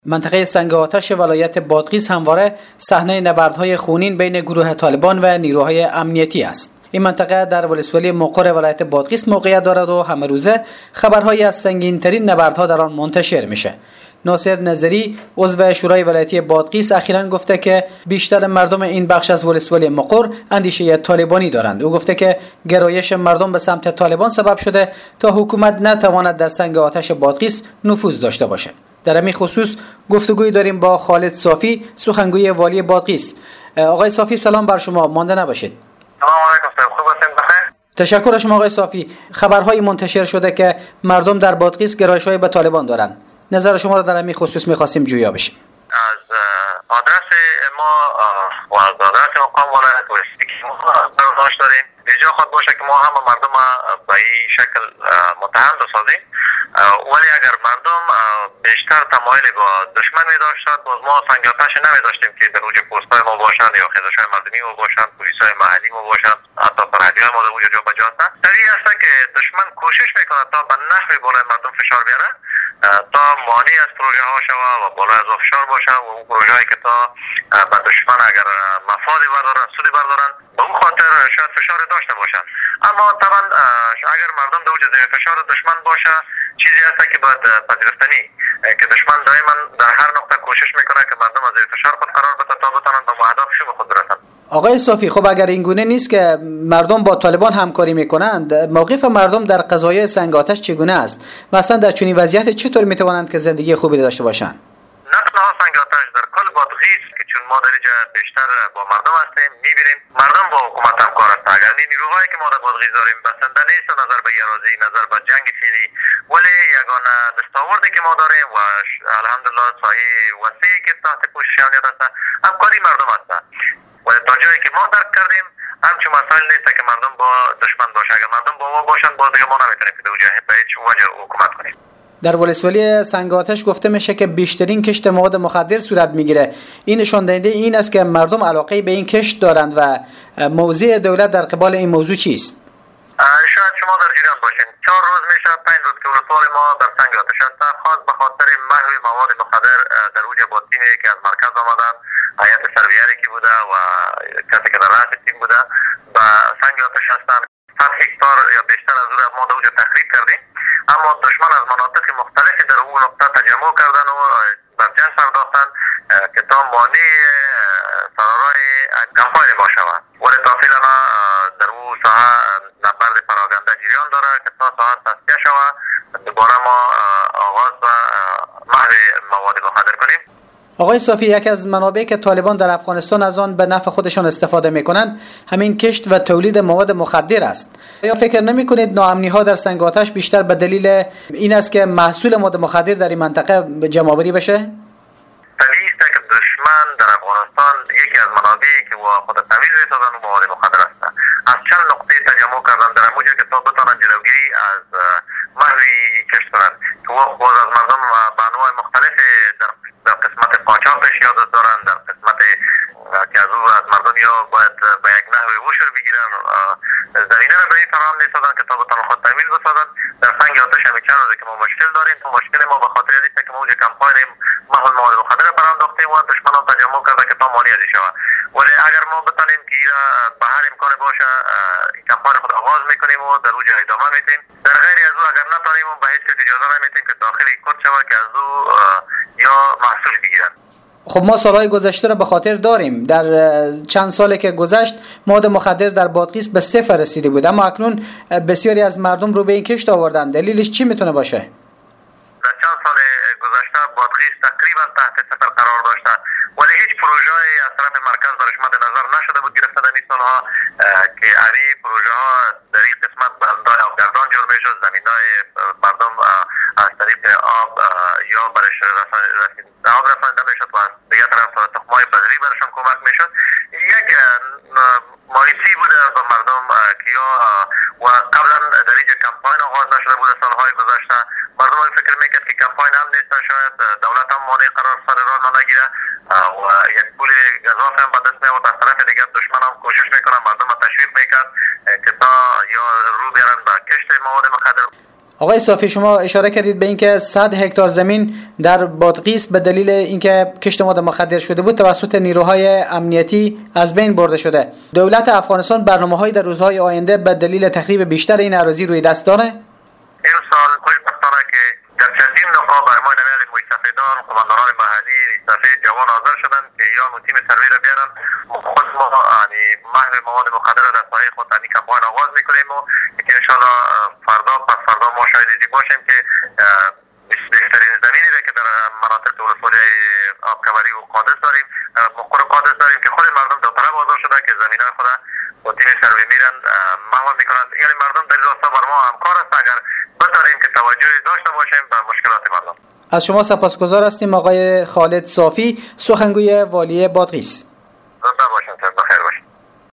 منطقه سنگ آتش ولایت بادغیس همواره صحنه نبردهای خونین بین گروه طالبان و نیروهای امنیتی است. این منطقه در ولسوالی مقر ولایت بادغیس موقعیت دارد و همه روزه خبرهایی از سنگین‌ترین نبردها در آن منتشر میشه. ناصر نظری عضو شورای ولایتی بادغیس اخیراً گفته که بیشتر مردم این بخش از ولسوالی مقر اندیشه طالبانی دارند. او گفته که گرایش مردم به سمت طالبان سبب شده تا حکومت نتواند در سنگ آتش بادغیس نفوذ داشته باشد. در همین خصوص گفتگوی داریم با خالد صافی، سخنگوی والی بادغیس. آقای صافی سلام بر شما، مانده نباشید. سلام علیکم، خوب هستین؟ بخیر. تشکر از شما آقای صافی. خبرهای منتشر شده که مردم در بادغیس گرایش‌های به طالبان دارند. نظر شما را در همین خصوص می‌خواستیم جویا بشیم. از آدرس ما و از آدرس مقام ولایت که ما برداشت داریم بجا خود باشه که ما هم مردم به این شکل متهم بسازیم، ولی اگر مردم بیشتر تمایل با دشمن می داشتند باز ما سنگ آتش نمی داشتیم که در وجه پست‌های ما باشند یا خیزش‌های مردمی ما باشند، پلیس‌های محلی ما باشند، حتی سرحدی‌های ما در وجه جا بجا هستند. طبیعی است که دشمن کوشش میکنه تا به نحوی بالای مردم فشار بیاره تا مانع از پروژه ها شوه و بالای از فشار باشه و اون پروژه هایی که تا به دشمن اگر مفادی بردارن، سودی بردارن، به اون خاطر شاید فشار داشته باشن. اما طبعا اگر مردم در وجه فشار دشمن باشه چیزی هست که باید پذیرفتنی که دشمن دائما در هر نقطه کوشش میکنه که مردم از فشار خود قرار بده تا بتونن به اهدافشون خود برسن. آقای صافی، خب اگر این گونه نیست که مردم با طالبان همکاری میکنند، موقف مردم در قضایای سنگ آتش چگونه است؟ مثلا در چنین وضعیت چطور میتوانند که زندگی خوبی داشته باشند؟ نه تنها سنگ آتش، در کل بادغیس که چون ما در اینجا بیشتر با مردم هستیم میبینیم مردم با حکومت همکار هستند. اگر نیروهایی که ما در بادغیس داریم بسنده نیست نظر به اراضی، نظر به جنگ فعلی، ولی یگانه دستاوردی که ما داریم و الحمدلله سایه وسیعی که تحت پوشش امنیت هست همکاری مردم هست. و تا جایی که ما درک کردیم همچون مسائل نیست که مردم با دشمن باشه. اگر مردم با ما باشن باز دیگه ما نمیتونیم که به هیچ وجه حکومت کنیم. در ولسوالی سنگ آتش گفته میشه که بیشترین کشت مواد مخدر صورت میگیره. این نشان دهنده این است که مردم علاقه به این کشت دارند و موضع دولت در قبال این موضوع چیست؟ شاید شما در جریان باشین 4 روز میشه 5 روز که ولسوالی ما در سنگ آتش است، خاص به خاطر محو مواد مخدر در اوج با تیمی که از مرکز آمدن، هیئت سرویری که بوده و کسی که در رأس تیم بوده و سنگ آتش هستند. 100 هکتار یا بیشتر از اون ما در اوج تخریب کردیم، اما دشمن از مناطق مختلفی در اون نقطه تجمع کردن و بر جنگ پرداختن که تا مانع فرارای کمپاین ما شود. ولی تا فعلا در اون ساحه نبرد پراگنده جریان داره که تا ساحه تصفیه شود دوباره ما آغاز و محو مواد مخدر کنیم. آقای صافی، یکی از منابعی که طالبان در افغانستان از آن به نفع خودشان استفاده میکنند همین کشت و تولید مواد مخدر است. یا فکر نمی کنید ناامنی ها در سنگ آتش بیشتر به دلیل این است که محصول مواد مخدر در این منطقه جمع آوری بشه؟ طبیعی است که دشمن در افغانستان یکی از منابعی که خود تمیز میسازن مواد مخدر است. از چند نقطه تجمع کردن در موجه که تا بتوانند جلوگیری از محوی کشت کنند که باز از مردم به انواع مختلف در قسمت قاچاقش یاد دارن، در قسمت که از او از مردم یا باید به یک نحوی وشر بگیرن زمینه را به این فراهم میسازن که تا بتوان خود تمیز بسازن. در سنگ آتش همین چند روزه که ما مشکل داریم. مشکل ما به خاطر اینه که ما اوج کمپاین محو مواد مخدر پرانداختیم و دشمن هم تجمع کرده که تا مانع ازش شود. ولی اگر ما بتونیم که به هر امکان باشه این کمپاین خود آغاز میکنیم و در اوج ادامه میدیم. در غیر از او اگر نتونیم به هیچ کس اجازه نمیدیم که داخلی کد شود که از او یا محصول بگیرن. خب ما سالهای گذشته را به خاطر داریم. در چند سالی که گذشت مواد مخدر در بادغیس به 0 رسیده بود، اما اکنون بسیاری از مردم رو به این کشت آوردن. دلیلش چی میتونه باشه؟ در چند سال گذشته بادغیس تقریبا تحت 0 قرار داشته، ولی هیچ پروژه از طرف مرکز برش مد نظر نشده بود گرفته در این سالها که این پروژه ها در این قسمت بندهای آبگردان جور میشد، زمینای مردم از طریق آب یا برش آب رسانده میشد و از دیگه طرف تخمای بذری برشان کمک میشد. یک مایسی بوده به مردم که یا و قبلا در اینجا کمپاین آغاز نشده بوده سالهای گذشته. مردم فکر میکرد که کمپاین هم نیست، شاید دولت هم مانع قرار سر راه نگیره و یک پول گزاف هم به دست میاد. از طرف دیگه دشمن هم کوشش میکنه مردم تشویق میکرد که تا یا رو بیارن به کشت مواد مخدر. آقای صافی، شما اشاره کردید به اینکه 100 هکتار زمین در بادغیس به دلیل اینکه کشت مواد مخدر شده بود توسط نیروهای امنیتی از بین برده شده. دولت افغانستان برنامه‌هایی در روزهای آینده به دلیل تخریب بیشتر این اراضی روی دست داره؟ این سال خوشبختانه که در چندین نقاط برمان نمیل مویسفیدان قماندانان محلی ریسفید جوان حاضر شدن که ایران و تیم سروی را بیارن. خود ما محو مواد مخدر در ساحه خود تنی کمپاین آغاز میکنیم و که انشاءالله فردا پس فردا ما شاهد باشیم که بهترین زمینی را که در مناطق ولسوالی آبکبری و قادس داریم، مقر قادس داریم که خود مردم دو طرف آزاد شده که زمینان خود با تیم سروی میرن محو میکنن. یعنی مردم در راستا بر ما همکار است اگر بتاریم که توجه داشته باشیم به مشکلات مردم. از شما سپاسگزار هستیم آقای خالد صافی، سخنگوی والی بادغیس.